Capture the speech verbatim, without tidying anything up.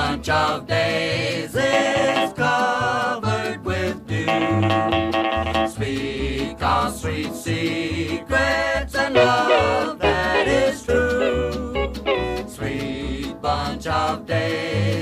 bunch of daisies covered with dew. Speak of sweet secrets and love that is true. Sweet bunch of daisies.